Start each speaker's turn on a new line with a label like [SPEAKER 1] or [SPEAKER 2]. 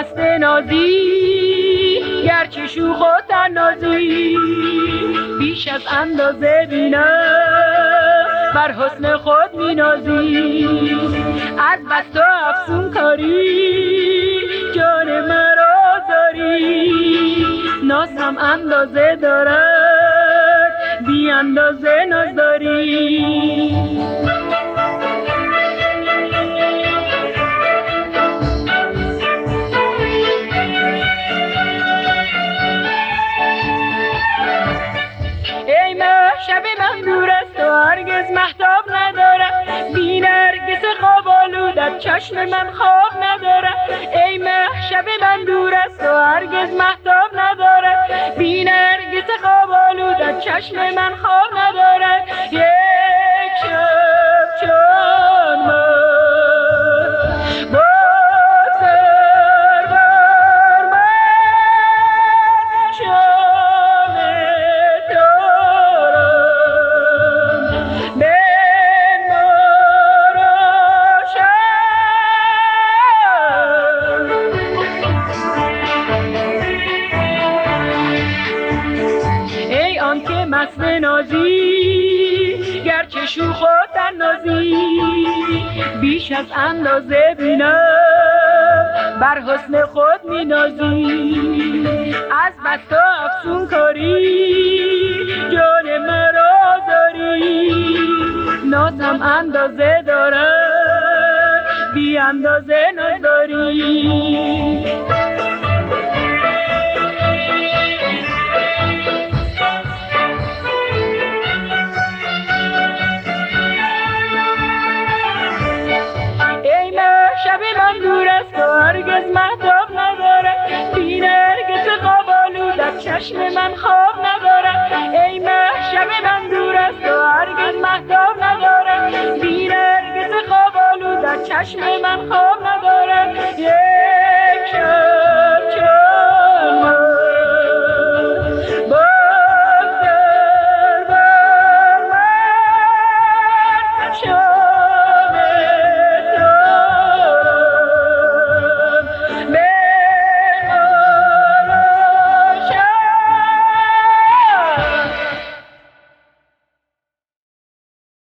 [SPEAKER 1] مست نازی گرچه شوخ و طنازی بیش از اندازه بینم بر حسن خود مینازی از بس تو افسون کاری جان مرا داری نازم اندازه دارد بی اندازه ناز داری ای ماه شب من دور است و هرگز مهتاب ندارد بی نرگس خواب آلودت چشم من خواب ندارد ای ماه شب من دور است و هرگز مهتاب ندارد بی نرگس خواب آلودت چشم من خواب ندارد یک شب چون من بگذر بر من شام ای آنکه مست نازی گرچه شوخ و طنازی بیش از اندازه بینم بر حسن خود مینازی از بس تو افسون کاری جان مرا داری نازم اندازه دارد بی اندازه ناز داری شب من دور است و هرگز مهتاب ندارد بی نرگس خواب آلودت چشم من خواب